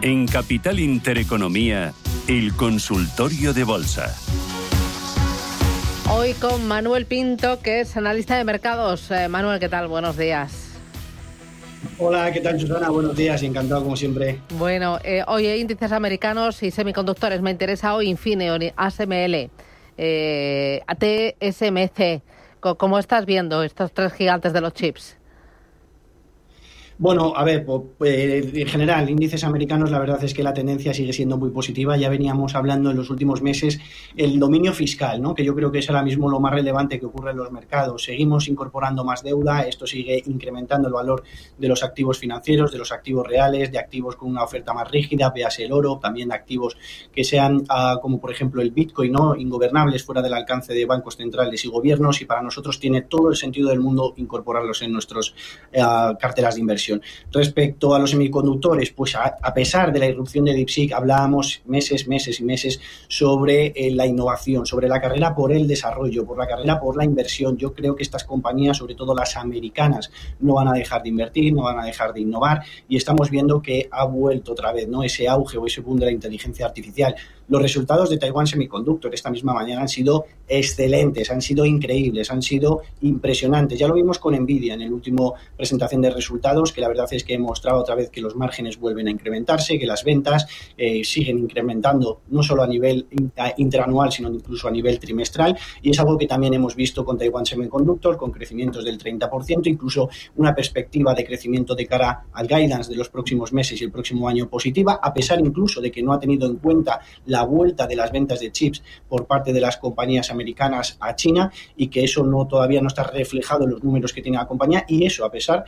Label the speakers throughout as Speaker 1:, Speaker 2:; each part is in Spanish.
Speaker 1: En Capital Intereconomía, el consultorio de bolsa.
Speaker 2: Hoy con Manuel Pinto, que es analista de mercados. Manuel, ¿qué tal? Buenos días.
Speaker 3: Hola, ¿qué tal, Susana? Buenos días, encantado como siempre.
Speaker 2: Bueno, hoy hay índices americanos y semiconductores. Me interesa hoy Infineon, ASML, TSMC. ¿Cómo estás viendo estos tres gigantes de los chips?
Speaker 3: Bueno, a ver, en general, índices americanos, la verdad es que la tendencia sigue siendo muy positiva. Ya veníamos hablando en los últimos meses el dominio fiscal, ¿no? Que yo creo que es ahora mismo lo más relevante que ocurre en los mercados. Seguimos incorporando más deuda, esto sigue incrementando el valor de los activos financieros, de los activos reales, de activos con una oferta más rígida, véase el oro, también de activos que sean como por ejemplo el Bitcoin, ¿no? Ingobernables, fuera del alcance de bancos centrales y gobiernos, y para nosotros tiene todo el sentido del mundo incorporarlos en nuestras carteras de inversión. Respecto a los semiconductores, pues a pesar de la irrupción de DeepSeek, hablábamos meses y meses sobre la innovación, sobre la carrera por el desarrollo, por la carrera por la inversión. Yo creo que estas compañías, sobre todo las americanas, no van a dejar de invertir, no van a dejar de innovar, y estamos viendo que ha vuelto otra vez, ¿no?, ese auge o ese boom de la inteligencia artificial. Los resultados de Taiwan Semiconductor esta misma mañana han sido excelentes, han sido increíbles, han sido impresionantes. Ya lo vimos con Nvidia en el último presentación de resultados, que la verdad es que mostraba otra vez que los márgenes vuelven a incrementarse, que las ventas siguen incrementando no solo a nivel interanual, sino incluso a nivel trimestral, y es algo que también hemos visto con Taiwan Semiconductor, con crecimientos del 30%, incluso una perspectiva de crecimiento de cara al guidance de los próximos meses y el próximo año positiva, a pesar incluso de que no ha tenido en cuenta la vuelta de las ventas de chips por parte de las compañías americanas a China, y que eso todavía no está reflejado en los números que tiene la compañía, y eso a pesar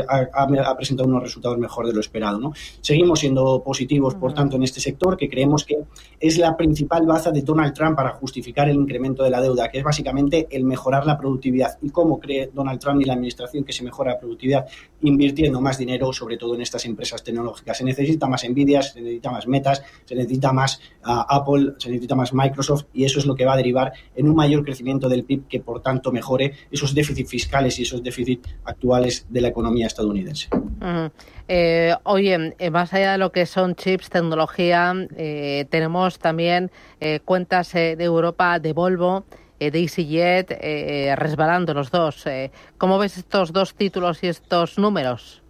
Speaker 3: ha presentado unos resultados mejor de lo esperado, ¿no? Seguimos siendo positivos, por tanto, en este sector, que creemos que es la principal baza de Donald Trump para justificar el incremento de la deuda, que es básicamente el mejorar la productividad. ¿Y cómo cree Donald Trump y la administración que se mejora la productividad? Invirtiendo más dinero, sobre todo en estas empresas tecnológicas. Se necesita más Nvidia, se necesita más Metas, se necesita más Apple, se necesita más Microsoft, y eso es lo que va a derivar en un mayor crecimiento del PIB, que por tanto mejore esos déficits fiscales y esos déficits actuales de la economía estadounidense.
Speaker 2: Oye, más allá de lo que son chips, tecnología, tenemos también cuentas de Europa, de Volvo, de EasyJet, resbalando los dos. ¿Cómo ves estos dos títulos y estos números?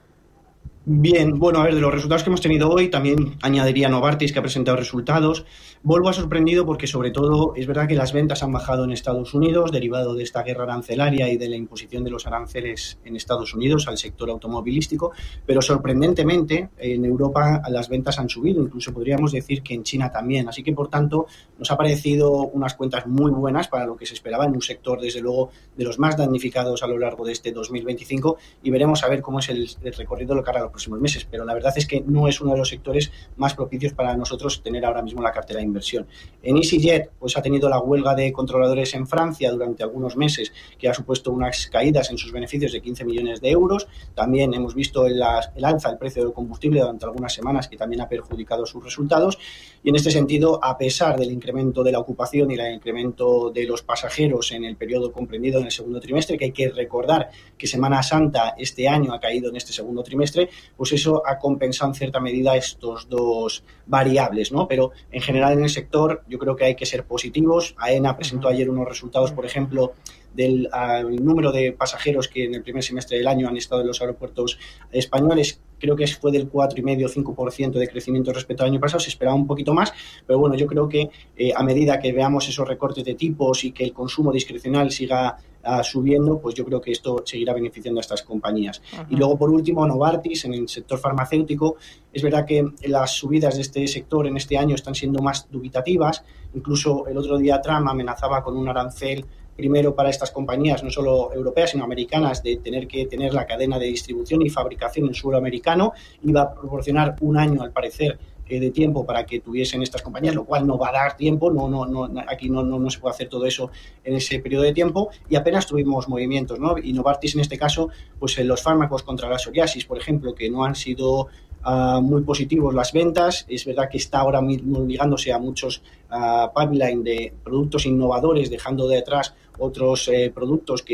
Speaker 3: Bien, bueno, a ver, de los resultados que hemos tenido hoy, también añadiría Novartis, que ha presentado resultados. Volvo ha sorprendido porque, sobre todo, es verdad que las ventas han bajado en Estados Unidos, derivado de esta guerra arancelaria y de la imposición de los aranceles en Estados Unidos al sector automovilístico, pero sorprendentemente en Europa las ventas han subido, incluso podríamos decir que en China también. Así que, por tanto, nos ha parecido unas cuentas muy buenas para lo que se esperaba en un sector, desde luego, de los más damnificados a lo largo de este 2025, y veremos a ver cómo es el recorrido de cara a los próximos meses, pero la verdad es que no es uno de los sectores más propicios para nosotros tener ahora mismo la cartera de inversión. En EasyJet, pues ha tenido la huelga de controladores en Francia durante algunos meses, que ha supuesto unas caídas en sus beneficios de 15 millones de euros. También hemos visto el alza del precio del combustible durante algunas semanas, que también ha perjudicado sus resultados, y en este sentido, a pesar del incremento de la ocupación y el incremento de los pasajeros en el periodo comprendido en el segundo trimestre, que hay que recordar que Semana Santa este año ha caído en este segundo trimestre, pues eso ha compensado en cierta medida estos dos variables, ¿no? Pero en general en el sector yo creo que hay que ser positivos. AENA presentó ayer unos resultados, por ejemplo, del número de pasajeros que en el primer semestre del año han estado en los aeropuertos españoles. Creo que fue del 4,5-5% de crecimiento respecto al año pasado. Se esperaba un poquito más, pero bueno, yo creo que a medida que veamos esos recortes de tipos y que el consumo discrecional siga subiendo, pues yo creo que esto seguirá beneficiando a estas compañías. Y luego, por último, Novartis, en el sector farmacéutico. Es verdad que las subidas de este sector en este año están siendo más dubitativas. Incluso el otro día Trump amenazaba con un arancel primero para estas compañías, no solo europeas, sino americanas, de tener que tener la cadena de distribución y fabricación en suelo americano. Iba a proporcionar un año, al parecer, de tiempo para que tuviesen estas compañías, lo cual no va a dar tiempo, aquí no se puede hacer todo eso en ese periodo de tiempo, y apenas tuvimos movimientos, ¿no? Y Novartis, en este caso, pues en los fármacos contra la psoriasis, por ejemplo, que no han sido muy positivos las ventas. Es verdad que está ahora mismo ligándose a muchos pipeline de productos innovadores, dejando detrás otros productos que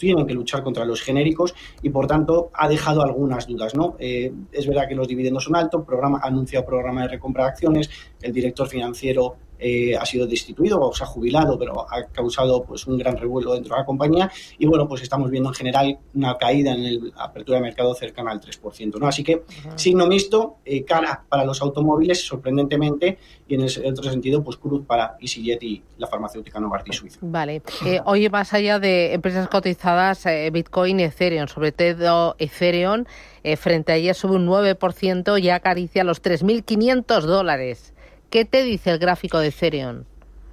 Speaker 3: tienen que luchar contra los genéricos y, por tanto, ha dejado algunas dudas, ¿no? Es verdad que los dividendos son altos, ha anunciado programa de recompra de acciones, el director financiero ha sido destituido o se ha jubilado, pero ha causado pues un gran revuelo dentro de la compañía y bueno, pues estamos viendo en general una caída en la apertura de mercado cercana al 3%, ¿no? Así que signo mixto, cara para los automóviles, sorprendentemente, y en el otro sentido, pues cruz para EasyJet y la farmacéutica Novartis Suiza.
Speaker 2: Vale. Oye, más allá de empresas cotizadas, Bitcoin y Ethereum, sobre todo Ethereum, frente a ayer sube un 9% y acaricia los $3.500. ¿Qué te dice el gráfico de Ethereum?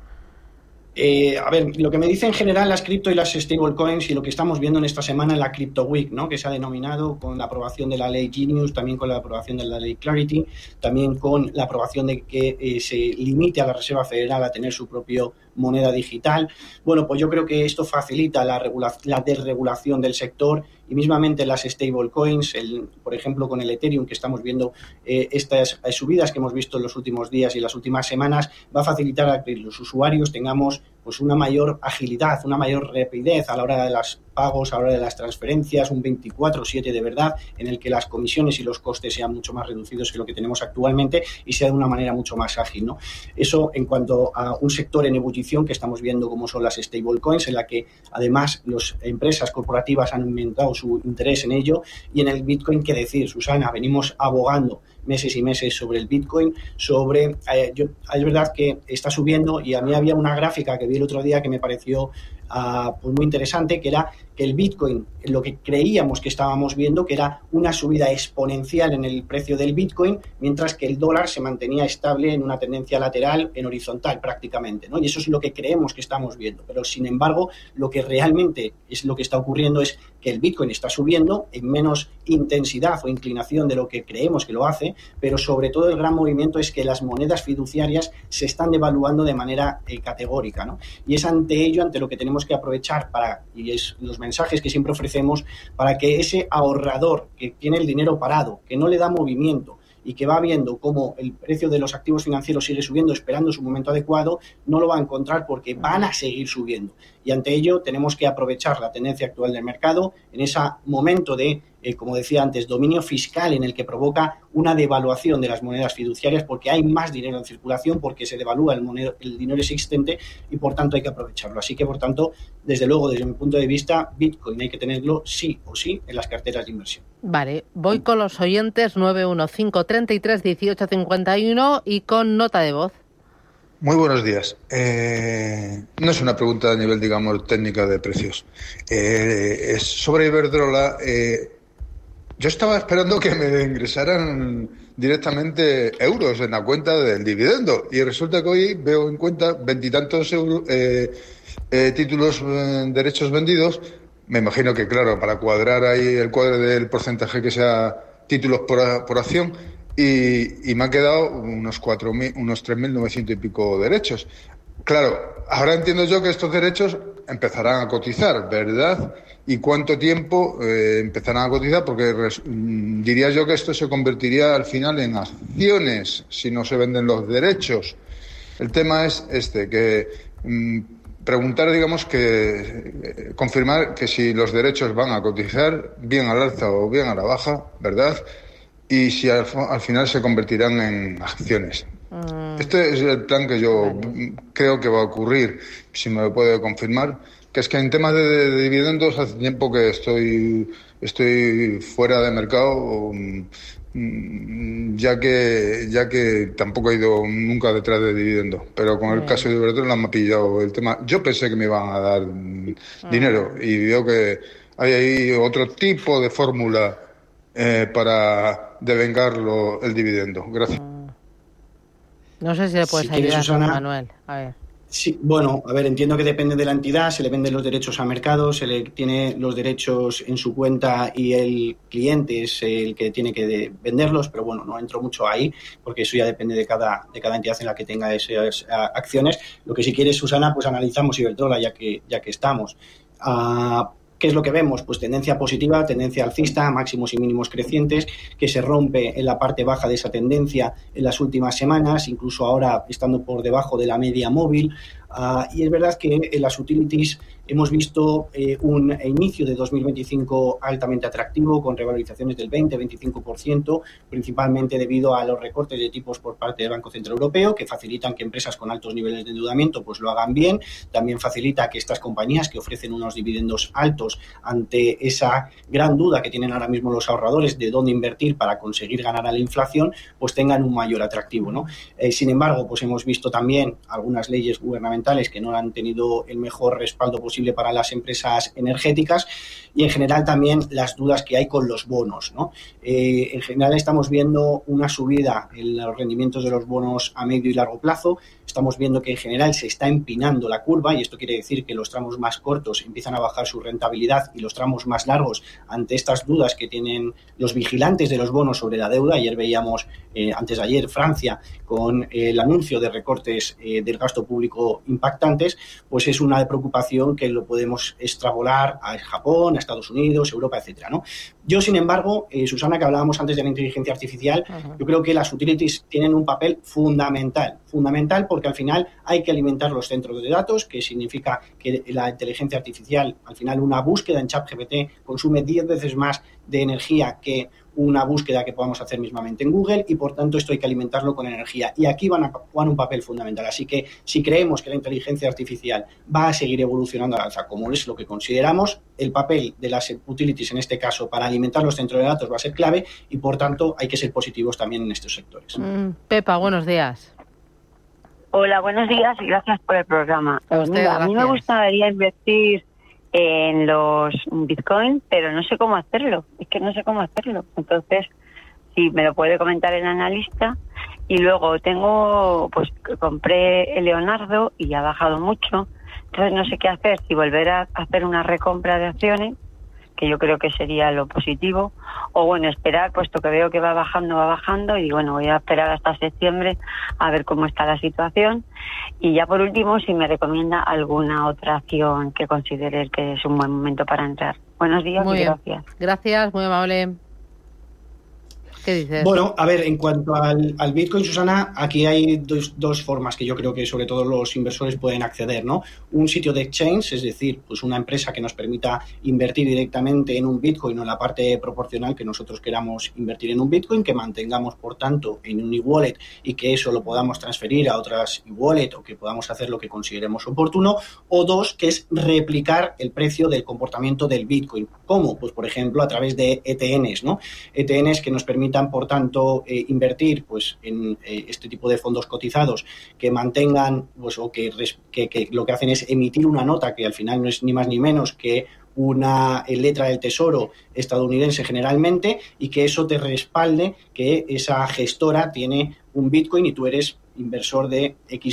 Speaker 3: A ver, lo que me dice en general las cripto y las stablecoins y lo que estamos viendo en esta semana en la Crypto Week, ¿no? Que se ha denominado con la aprobación de la ley Genius, también con la aprobación de la ley Clarity, también con la aprobación de que se limite a la Reserva Federal a tener su propio moneda digital. Bueno, pues yo creo que esto facilita la desregulación del sector y mismamente las stablecoins, por ejemplo con el Ethereum, que estamos viendo estas subidas que hemos visto en los últimos días y las últimas semanas, va a facilitar a que los usuarios tengamos pues una mayor agilidad, una mayor rapidez a la hora de los pagos, a la hora de las transferencias, un 24/7 de verdad, en el que las comisiones y los costes sean mucho más reducidos que lo que tenemos actualmente y sea de una manera mucho más ágil, ¿no? Eso en cuanto a un sector en ebullición que estamos viendo como son las stablecoins, en la que además las empresas corporativas han aumentado su interés en ello, y en el Bitcoin, ¿qué decir, Susana? Venimos abogando meses y meses sobre el Bitcoin, es verdad que está subiendo y a mí había una gráfica que vi el otro día que me pareció pues muy interesante, que era que el Bitcoin, lo que creíamos que estábamos viendo, que era una subida exponencial en el precio del Bitcoin, mientras que el dólar se mantenía estable en una tendencia lateral, en horizontal prácticamente, ¿no? Y eso es lo que creemos que estamos viendo. Pero, sin embargo, lo que realmente es lo que está ocurriendo es que el Bitcoin está subiendo en menos intensidad o inclinación de lo que creemos que lo hace, pero sobre todo el gran movimiento es que las monedas fiduciarias se están devaluando de manera categórica, ¿no? Y es ante ello, ante lo que tenemos que aprovechar y es los mensajes que siempre ofrecemos, para que ese ahorrador que tiene el dinero parado, que no le da movimiento y que va viendo cómo el precio de los activos financieros sigue subiendo esperando su momento adecuado, no lo va a encontrar porque van a seguir subiendo. Y ante ello tenemos que aprovechar la tendencia actual del mercado en ese momento de, como decía antes, dominio fiscal en el que provoca una devaluación de las monedas fiduciarias porque hay más dinero en circulación, porque se devalúa el dinero existente y por tanto hay que aprovecharlo. Así que, por tanto, desde luego, desde mi punto de vista, Bitcoin hay que tenerlo sí o sí en las carteras de inversión.
Speaker 2: Vale, voy con los oyentes 915331851 y con nota de voz.
Speaker 4: Muy buenos días. No es una pregunta a nivel, digamos, técnica de precios. Es sobre Iberdrola. Yo estaba esperando que me ingresaran directamente euros en la cuenta del dividendo y resulta que hoy veo en cuenta 20 y tantos títulos, derechos vendidos. Me imagino que, claro, para cuadrar ahí el cuadro del porcentaje que sea títulos por acción, y me han quedado unos 3.900 y pico derechos. Claro, ahora entiendo yo que estos derechos empezarán a cotizar, ¿verdad? ¿Y cuánto tiempo empezarán a cotizar? Porque diría yo que esto se convertiría al final en acciones si no se venden los derechos. El tema es que preguntar, digamos, que confirmar que si los derechos van a cotizar bien al alza o bien a la baja, ¿verdad? Y si al final se convertirán en acciones. Este es el plan que yo creo que va a ocurrir, si me lo puede confirmar, que es que en temas de dividendos hace tiempo que estoy fuera de mercado, ya que tampoco he ido nunca detrás de dividendos, pero con el caso de Iberdrola me ha pillado el tema. Yo pensé que me iban a dar dinero y veo que hay ahí otro tipo de fórmula para devengar el dividendo. Gracias.
Speaker 2: No sé si le puedes ayudar, Susana, Manuel. A ver.
Speaker 3: Sí, bueno, a ver, entiendo que depende de la entidad, se le venden los derechos a mercado, se le tiene los derechos en su cuenta y el cliente es el que tiene que venderlos, pero bueno, no entro mucho ahí porque eso ya depende de cada entidad en la que tenga esas acciones. Lo que si quieres, Susana, pues analizamos Iberdrola ya que estamos. ¿Qué es lo que vemos? Pues tendencia positiva, tendencia alcista, máximos y mínimos crecientes, que se rompe en la parte baja de esa tendencia en las últimas semanas, incluso ahora estando por debajo de la media móvil. Y es verdad que en las utilities hemos visto un inicio de 2025 altamente atractivo, con revalorizaciones del 20-25%, principalmente debido a los recortes de tipos por parte del Banco Central Europeo, que facilitan que empresas con altos niveles de endeudamiento pues lo hagan bien. También facilita que estas compañías que ofrecen unos dividendos altos, ante esa gran duda que tienen ahora mismo los ahorradores de dónde invertir para conseguir ganar a la inflación, pues tengan un mayor atractivo, ¿no? Sin embargo, pues hemos visto también algunas leyes gubernamentales que no han tenido el mejor respaldo posible para las empresas energéticas, y en general también las dudas que hay con los bonos, ¿no? En general estamos viendo una subida en los rendimientos de los bonos a medio y largo plazo. Estamos viendo que en general se está empinando la curva, y esto quiere decir que los tramos más cortos empiezan a bajar su rentabilidad y los tramos más largos, ante estas dudas que tienen los vigilantes de los bonos sobre la deuda. Ayer veíamos, antes de ayer, Francia con el anuncio de recortes del gasto público impactantes, pues es una preocupación que lo podemos extrapolar a Japón, a Estados Unidos, Europa, etcétera, ¿no? Yo, sin embargo, Susana, que hablábamos antes de la inteligencia artificial, yo creo que las utilities tienen un papel fundamental, porque al final hay que alimentar los centros de datos, que significa que la inteligencia artificial, al final una búsqueda en ChatGPT consume 10 veces más de energía que una búsqueda que podamos hacer mismamente en Google, y por tanto esto hay que alimentarlo con energía, y aquí van a jugar un papel fundamental. Así que si creemos que la inteligencia artificial va a seguir evolucionando al alza, como es lo que consideramos, el papel de las utilities en este caso para alimentar los centros de datos va a ser clave, y por tanto hay que ser positivos también en estos sectores.
Speaker 2: Pepa, buenos días.
Speaker 5: Hola, buenos días y gracias por el programa. A mí me gustaría invertir en los Bitcoin, pero no sé cómo hacerlo. Entonces, si me lo puede comentar el analista. Y luego compré el Leonardo y ha bajado mucho. Entonces no sé qué hacer, si volver a hacer una recompra de acciones, que yo creo que sería lo positivo, o bueno, esperar, puesto que veo que va bajando, y bueno, voy a esperar hasta septiembre a ver cómo está la situación. Y ya por último, si me recomienda alguna otra acción que considere que es un buen momento para entrar. Buenos días y gracias.
Speaker 2: Gracias, muy amable. ¿Qué dices?
Speaker 3: Bueno, a ver, en cuanto al Bitcoin, Susana, aquí hay dos formas que yo creo que sobre todo los inversores pueden acceder, ¿no? Un sitio de exchange, es decir, pues una empresa que nos permita invertir directamente en un Bitcoin o en la parte proporcional que nosotros queramos invertir en un Bitcoin, que mantengamos, por tanto, en un e-wallet, y que eso lo podamos transferir a otras e-wallet, o que podamos hacer lo que consideremos oportuno. O dos, que es replicar el precio del comportamiento del Bitcoin. ¿Cómo? Pues, por ejemplo, a través de ETNs, ¿no? ETNs que nos permitan, por tanto, invertir pues en este tipo de fondos cotizados que mantengan, pues, o que lo que hacen es emitir una nota que al final no es ni más ni menos que una letra del Tesoro estadounidense generalmente, y que eso te respalde que esa gestora tiene un Bitcoin y tú eres inversor de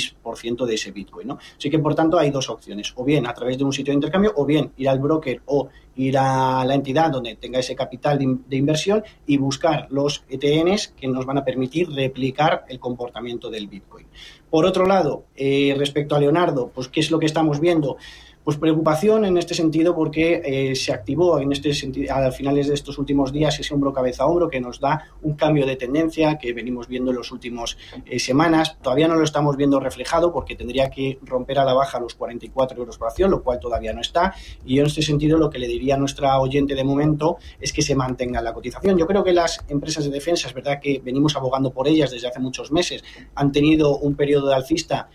Speaker 3: X% de ese Bitcoin, ¿no? Así que, por tanto, hay dos opciones: o bien a través de un sitio de intercambio, o bien ir al broker o ir a la entidad donde tenga ese capital de inversión y buscar los ETNs que nos van a permitir replicar el comportamiento del Bitcoin. Por otro lado, respecto a Leonardo, pues ¿qué es lo que estamos viendo? Pues preocupación en este sentido, porque se activó en este sentido a finales de estos últimos días ese hombro cabeza a hombro que nos da un cambio de tendencia que venimos viendo en las últimas semanas. Todavía no lo estamos viendo reflejado, porque tendría que romper a la baja los 44 euros por acción, lo cual todavía no está. Y yo, en este sentido, lo que le diría a nuestra oyente de momento es que se mantenga la cotización. Yo creo que las empresas de defensa, es verdad que venimos abogando por ellas desde hace muchos meses, han tenido un periodo de alcista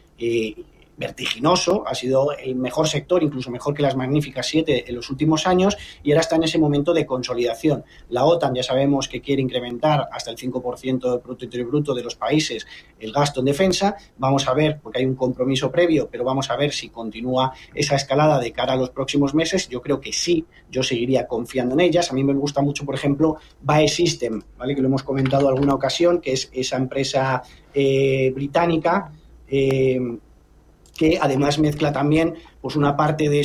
Speaker 3: vertiginoso, ha sido el mejor sector, incluso mejor que las magníficas 7 en los últimos años, y ahora está en ese momento de consolidación. La OTAN ya sabemos que quiere incrementar hasta el 5% del Producto Interior Bruto de los países el gasto en defensa. Vamos a ver, porque hay un compromiso previo, pero vamos a ver si continúa esa escalada de cara a los próximos meses. Yo creo que sí, yo seguiría confiando en ellas. A mí me gusta mucho, por ejemplo, BAE System, ¿vale?, que lo hemos comentado alguna ocasión, que es esa empresa británica que además mezcla también pues una parte de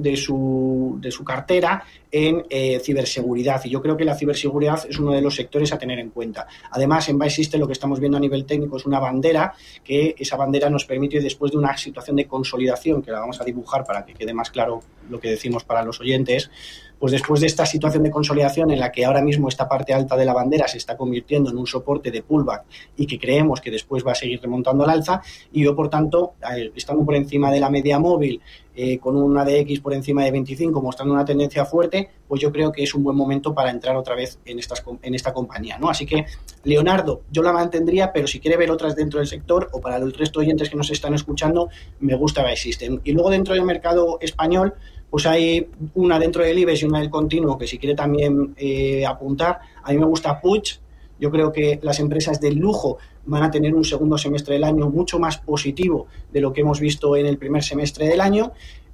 Speaker 3: su cartera en ciberseguridad, y yo creo que la ciberseguridad es uno de los sectores a tener en cuenta. Además, en Buy System lo que estamos viendo a nivel técnico es una bandera, que esa bandera nos permite, después de una situación de consolidación, que la vamos a dibujar para que quede más claro lo que decimos para los oyentes, pues después de esta situación de consolidación en la que ahora mismo esta parte alta de la bandera se está convirtiendo en un soporte de pullback y que creemos que después va a seguir remontando al alza, y yo, por tanto, estando por encima de la media móvil, con un ADX por encima de 25, mostrando una tendencia fuerte, pues yo creo que es un buen momento para entrar otra vez en esta compañía, ¿no? Así que, Leonardo, yo la mantendría, pero si quiere ver otras dentro del sector, o para el resto de oyentes que nos están escuchando, me gusta Buy System. Y luego, dentro del mercado español, pues hay una dentro del IBEX y una del continuo, que si quiere también apuntar. A mí me gusta Puig. Yo creo que las empresas del lujo van a tener un segundo semestre del año mucho más positivo de lo que hemos visto en el primer semestre del año.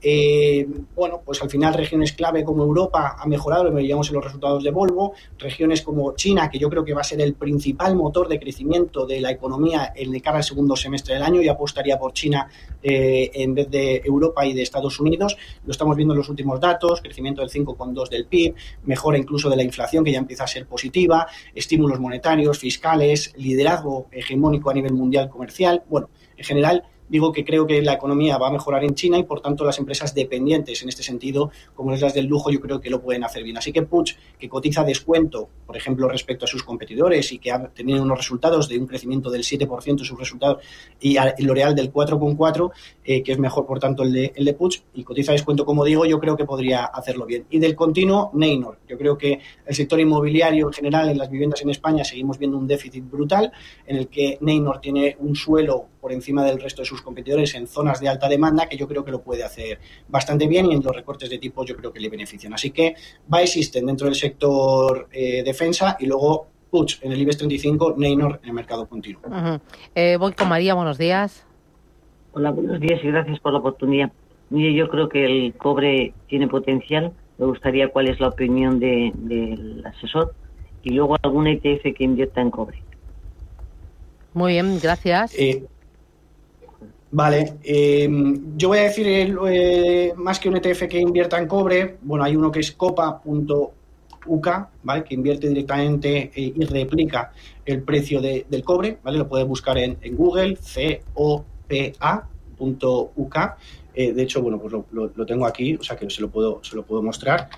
Speaker 3: Bueno, pues al final regiones clave como Europa ha mejorado, lo veíamos en los resultados de Volvo, regiones como China, que yo creo que va a ser el principal motor de crecimiento de la economía en de cara al segundo semestre del año, y apostaría por China en vez de Europa y de Estados Unidos. Lo estamos viendo en los últimos datos, crecimiento del 5,2 del PIB, mejora incluso de la inflación, que ya empieza a ser positiva, estímulos monetarios, fiscales, liderazgo hegemónico a nivel mundial comercial. Bueno, en general, digo que creo que la economía va a mejorar en China, y por tanto las empresas dependientes en este sentido, como es las del lujo, yo creo que lo pueden hacer bien. Así que Puig, que cotiza a descuento, por ejemplo, respecto a sus competidores, y que ha tenido unos resultados de un crecimiento del 7% en sus resultados, y L'Oréal del 4,4%, que es mejor, por tanto, el de Puig, y cotiza a descuento, como digo, yo creo que podría hacerlo bien. Y del continuo, Neinor. Yo creo que el sector inmobiliario en general, en las viviendas en España, seguimos viendo un déficit brutal, en el que Neinor tiene un suelo por encima del resto de sus competidores en zonas de alta demanda, que yo creo que lo puede hacer bastante bien, y en los recortes de tipos yo creo que le benefician. Así que Buy System dentro del sector defensa, y luego Puig en el IBEX 35, Neinor en el mercado continuo.
Speaker 2: Voy con María, buenos días.
Speaker 6: Hola, buenos días y gracias por la oportunidad. Mire, yo creo que el cobre tiene potencial. Me gustaría cuál es la opinión del asesor, y luego algún ETF que invierta en cobre.
Speaker 2: Muy bien, gracias.
Speaker 3: Vale, yo voy a decir más que un ETF que invierta en cobre. Bueno, hay uno que es copa.uk, ¿vale? Que invierte directamente y replica el precio del cobre, ¿vale? Lo puedes buscar en Google, copa.uk. De hecho, bueno, pues lo tengo aquí, o sea que se lo puedo mostrar.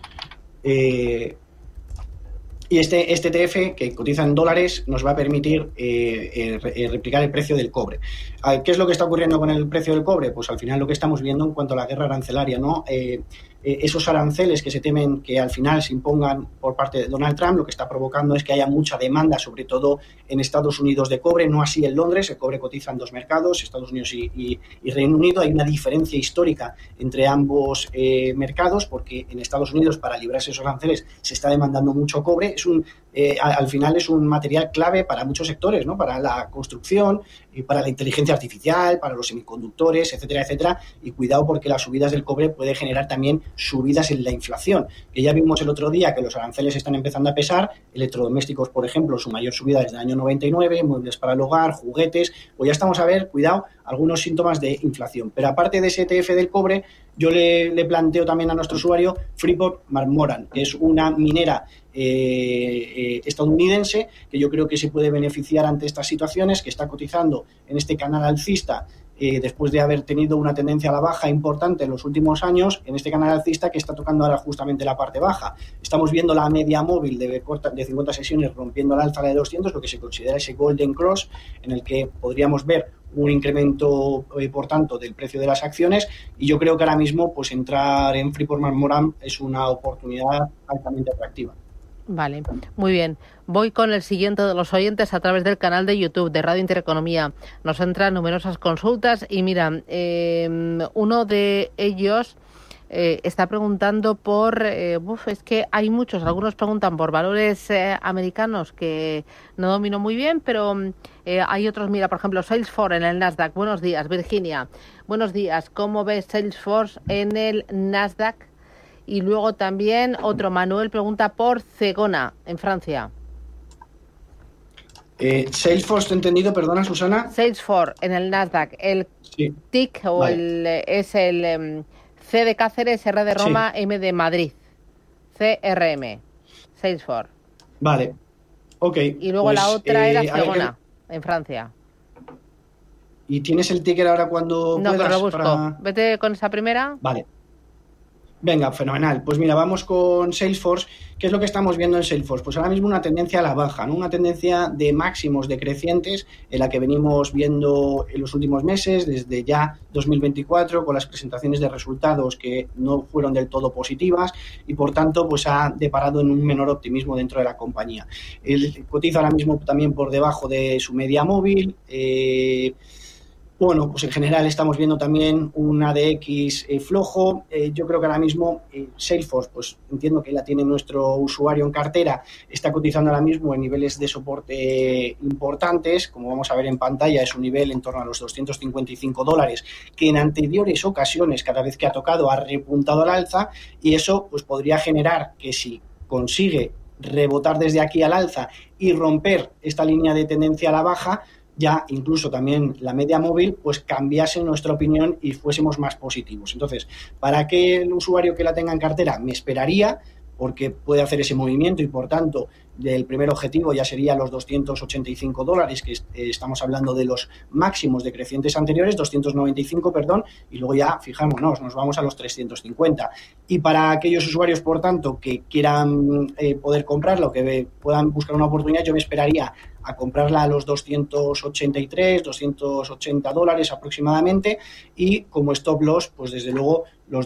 Speaker 3: Y este ETF, que cotiza en dólares, nos va a permitir replicar el precio del cobre. ¿Qué es lo que está ocurriendo con el precio del cobre? Pues al final lo que estamos viendo en cuanto a la guerra arancelaria, ¿no? Esos aranceles que se temen que al final se impongan por parte de Donald Trump, lo que está provocando es que haya mucha demanda, sobre todo en Estados Unidos, de cobre, no así en Londres. El cobre cotiza en dos mercados, Estados Unidos y Reino Unido. Hay una diferencia histórica entre ambos mercados, porque en Estados Unidos, para librarse esos aranceles, se está demandando mucho cobre. Al final es un material clave para muchos sectores, ¿no? Para la construcción, para la inteligencia artificial, para los semiconductores, etcétera, etcétera. Y cuidado, porque las subidas del cobre puede generar también subidas en la inflación, que ya vimos el otro día que los aranceles están empezando a pesar. Electrodomésticos, por ejemplo, su mayor subida desde el año 99, muebles para el hogar, juguetes, pues ya estamos a ver, cuidado, algunos síntomas de inflación. Pero aparte de ese ETF del cobre, yo le planteo también a nuestro usuario Freeport-McMoRan, que es una minera estadounidense, que yo creo que se puede beneficiar ante estas situaciones, que está cotizando en este canal alcista, después de haber tenido una tendencia a la baja importante en los últimos años, en este canal alcista que está tocando ahora justamente la parte baja. Estamos viendo la media móvil de 50 sesiones rompiendo al alza de 200, lo que se considera ese Golden Cross, en el que podríamos ver un incremento, por tanto, del precio de las acciones, y yo creo que ahora mismo pues entrar en Freeport-McMoRan es una oportunidad altamente atractiva.
Speaker 2: Vale, muy bien. Voy con el siguiente de los oyentes a través del canal de YouTube de Radio Intereconomía. Nos entran numerosas consultas y mira, uno de ellos está preguntando por... es que hay muchos, algunos preguntan por valores americanos que no domino muy bien, pero hay otros, mira, por ejemplo, Salesforce en el Nasdaq. Buenos días, Virginia. Buenos días, ¿cómo ves Salesforce en el Nasdaq? Y luego también otro, Manuel, pregunta por Zegona, en Francia.
Speaker 3: Salesforce, entendido, perdona, Susana.
Speaker 2: Salesforce en el Nasdaq, el TIC o vale. Es el C de Cáceres, R de Roma, sí. M de Madrid. CRM. Salesforce.
Speaker 3: Vale. Ok.
Speaker 2: Y luego pues, la otra era Cegona, en Francia.
Speaker 3: ¿Y tienes el ticker ahora cuando
Speaker 2: no,
Speaker 3: puedas?
Speaker 2: No, pero lo busco. Vete con esa primera.
Speaker 3: Vale. Venga, fenomenal. Pues mira, vamos con Salesforce. ¿Qué es lo que estamos viendo en Salesforce? Pues ahora mismo una tendencia a la baja, ¿no? Una tendencia de máximos decrecientes en la que venimos viendo en los últimos meses, desde ya 2024, con las presentaciones de resultados que no fueron del todo positivas y, por tanto, pues ha deparado en un menor optimismo dentro de la compañía. El cotiza ahora mismo también por debajo de su media móvil. Bueno, pues en general estamos viendo también un ADX flojo. Yo creo que ahora mismo Salesforce, pues entiendo que la tiene nuestro usuario en cartera, está cotizando ahora mismo en niveles de soporte importantes. Como vamos a ver en pantalla, es un nivel en torno a los $255, que en anteriores ocasiones, cada vez que ha tocado, ha repuntado al alza, y eso pues podría generar que si consigue rebotar desde aquí al alza y romper esta línea de tendencia a la baja, ya incluso también la media móvil, pues cambiase nuestra opinión y fuésemos más positivos. Entonces, para que el usuario que la tenga en cartera me esperaría, porque puede hacer ese movimiento y, por tanto, el primer objetivo ya sería los $285, que estamos hablando de los máximos decrecientes anteriores, 295, perdón, y luego ya, fijémonos, nos vamos a los 350. Y para aquellos usuarios, por tanto, que quieran poder comprarlo, que puedan buscar una oportunidad, yo me esperaría a comprarla a los 283, $280 aproximadamente, y como stop loss, pues desde luego los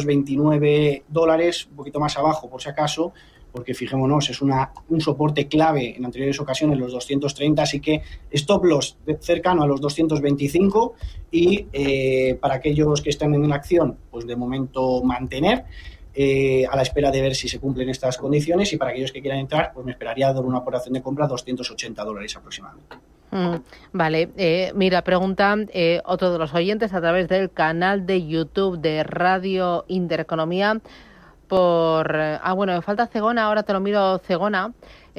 Speaker 3: $229, un poquito más abajo por si acaso, porque fijémonos, es un soporte clave en anteriores ocasiones, los 230, así que stop loss cercano a los 225 y para aquellos que estén en la acción, pues de momento mantener, a la espera de ver si se cumplen estas condiciones, y para aquellos que quieran entrar, pues me esperaría dar una operación de compra $280 aproximadamente.
Speaker 2: Vale, mira, pregunta otro de los oyentes a través del canal de YouTube de Radio Intereconomía bueno, me falta Cegona, ahora te lo miro Cegona,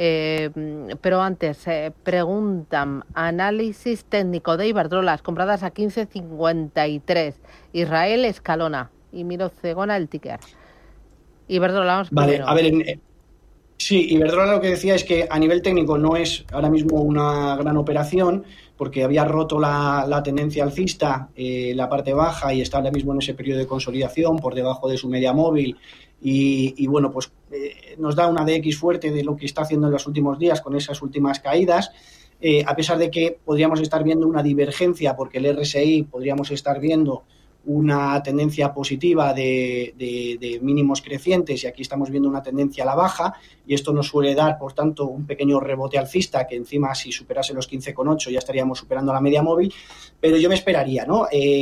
Speaker 2: pero antes preguntan, análisis técnico de Iberdrola, compradas a 15.53, Israel Escalona, y miro Cegona el ticker. Iberdrola, vamos primero.
Speaker 3: Vale, a ver, sí, Iberdrola lo que decía es que a nivel técnico no es ahora mismo una gran operación, porque había roto la tendencia alcista, la parte baja, y está ahora mismo en ese periodo de consolidación por debajo de su media móvil, y bueno, pues nos da una DX fuerte de lo que está haciendo en los últimos días con esas últimas caídas, a pesar de que podríamos estar viendo una divergencia, porque el RSI podríamos estar viendo una tendencia positiva de mínimos crecientes, y aquí estamos viendo una tendencia a la baja, y esto nos suele dar, por tanto, un pequeño rebote alcista, que encima, si superase los 15,8 ya estaríamos superando la media móvil, pero yo me esperaría, ¿no?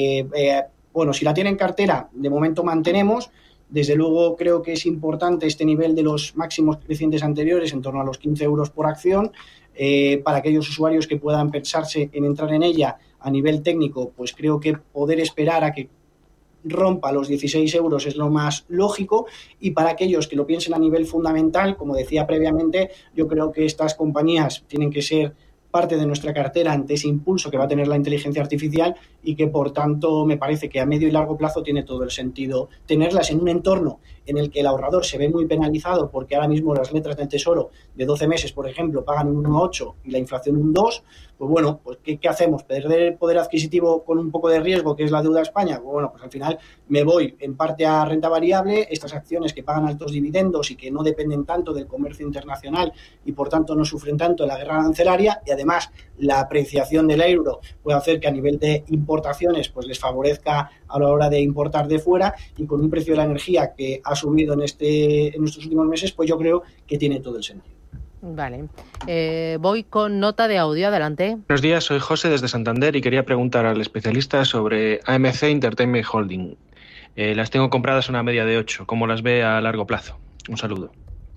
Speaker 3: Bueno, si la tiene en cartera, de momento mantenemos. Desde luego creo que es importante este nivel de los máximos crecientes anteriores, en torno a los 15 euros por acción, para aquellos usuarios que puedan pensarse en entrar en ella. A nivel técnico, pues creo que poder esperar a que rompa los 16 euros es lo más lógico, y para aquellos que lo piensen a nivel fundamental, como decía previamente, yo creo que estas compañías tienen que ser parte de nuestra cartera ante ese impulso que va a tener la inteligencia artificial, y que, por tanto, me parece que a medio y largo plazo tiene todo el sentido tenerlas en un entorno en el que el ahorrador se ve muy penalizado, porque ahora mismo las letras del Tesoro de 12 meses, por ejemplo, pagan un 1,8 y la inflación un 2. Pues bueno, pues ¿qué hacemos? ¿Perder el poder adquisitivo con un poco de riesgo, que es la deuda a España? Pues bueno, pues al final me voy en parte a renta variable, estas acciones que pagan altos dividendos y que no dependen tanto del comercio internacional y, por tanto, no sufren tanto de la guerra arancelaria, y además la apreciación del euro puede hacer que a nivel de importaciones pues les favorezca a la hora de importar de fuera, y con un precio de la energía que ha subido en estos últimos meses, pues yo creo que tiene todo el sentido.
Speaker 2: Vale. Voy con nota de audio, adelante.
Speaker 7: Buenos días, soy José desde Santander y quería preguntar al especialista sobre AMC Entertainment Holding. Las tengo compradas a una media de 8. ¿Cómo las ve a largo plazo? Un saludo.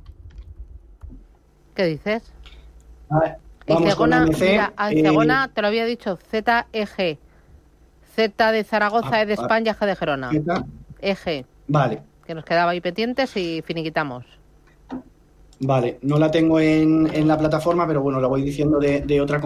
Speaker 2: ¿Qué dices?
Speaker 3: A ver, vamos con AMC.
Speaker 2: Mira, Cegona te lo había dicho, ZEG. Z de Zaragoza, E de España, G de Gerona. EG.
Speaker 3: Vale.
Speaker 2: Que nos quedaba ahí pendientes y finiquitamos.
Speaker 3: Vale, no la tengo en la plataforma, pero bueno, la voy diciendo de otra.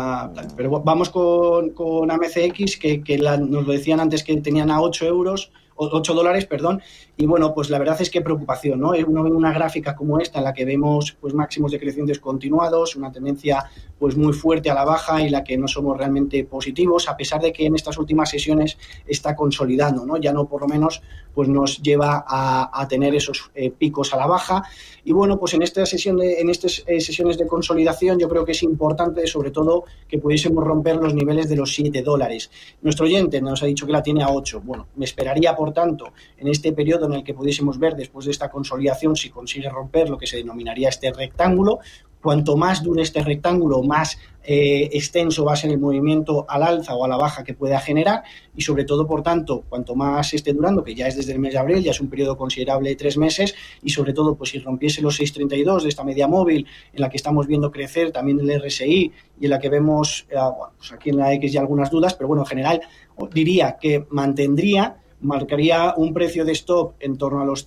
Speaker 3: Pero vamos con AMCX, que nos lo decían antes que tenían a 8 euros, $8, perdón, y bueno, pues la verdad es que preocupación, ¿no? Uno ve una gráfica como esta en la que vemos pues máximos decrecientes continuados, una tendencia pues muy fuerte a la baja y la que no somos realmente positivos, a pesar de que en estas últimas sesiones está consolidando, ¿no? Ya no por lo menos pues nos lleva a tener esos picos a la baja. Y bueno, pues en estas sesiones de consolidación yo creo que es importante sobre todo que pudiésemos romper los niveles de los $7. Nuestro oyente nos ha dicho que la tiene a 8. Bueno, me esperaría por tanto en este periodo en el que pudiésemos ver después de esta consolidación si consigue romper lo que se denominaría este rectángulo. Cuanto más dure este rectángulo, más extenso va a ser el movimiento al alza o a la baja que pueda generar y sobre todo, por tanto, cuanto más esté durando, que ya es desde el mes de abril, ya es un periodo considerable de 3 meses y sobre todo, pues si rompiese los 6.32 de esta media móvil en la que estamos viendo crecer también el RSI y en la que vemos, bueno, pues aquí en la X ya algunas dudas, pero bueno, en general diría que marcaría un precio de stop en torno a los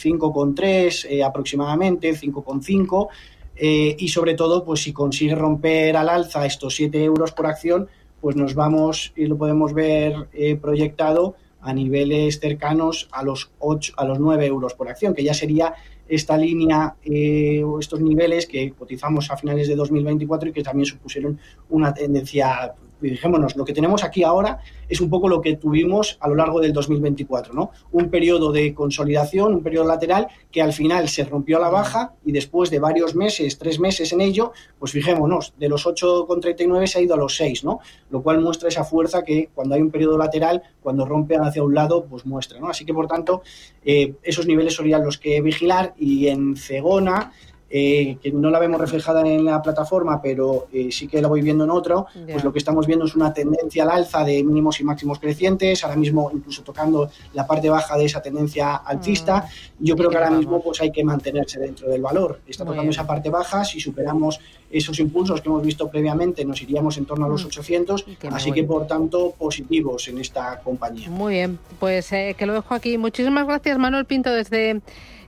Speaker 3: 5,3 aproximadamente, 5,5 y sobre todo, pues si consigue romper al alza estos €7 por acción, pues nos vamos y lo podemos ver proyectado a niveles cercanos a los 9 euros por acción, que ya sería esta línea o estos niveles que cotizamos a finales de 2024 y que también supusieron una tendencia. Fijémonos, lo que tenemos aquí ahora es un poco lo que tuvimos a lo largo del 2024, ¿no? Un periodo de consolidación, un periodo lateral que al final se rompió a la baja y después de varios meses, 3 meses en ello, pues fijémonos, de los 8,39 se ha ido a los 6, ¿no? Lo cual muestra esa fuerza que cuando hay un periodo lateral, cuando rompe hacia un lado, pues muestra, ¿no? Así que, por tanto, esos niveles serían los que vigilar y en Zegona, que no la vemos reflejada en la plataforma, pero sí que la voy viendo en otro, pues lo que estamos viendo es una tendencia al alza de mínimos y máximos crecientes, ahora mismo incluso tocando la parte baja de esa tendencia alcista. Yo creo que ahora mismo pues hay que mantenerse dentro del valor. Está tocando esa parte baja, si superamos esos impulsos que hemos visto previamente nos iríamos en torno a los 800, así que por tanto positivos en esta compañía.
Speaker 2: Muy bien, pues que lo dejo aquí. Muchísimas gracias, Manuel Pinto, desde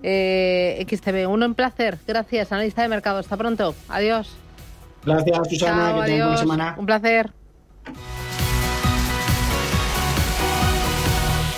Speaker 2: XTB. Un placer. Gracias, analista de mercado. Hasta pronto. Adiós.
Speaker 3: Gracias, Susana.
Speaker 2: Chao,
Speaker 3: que tengan buena semana.
Speaker 2: Un placer.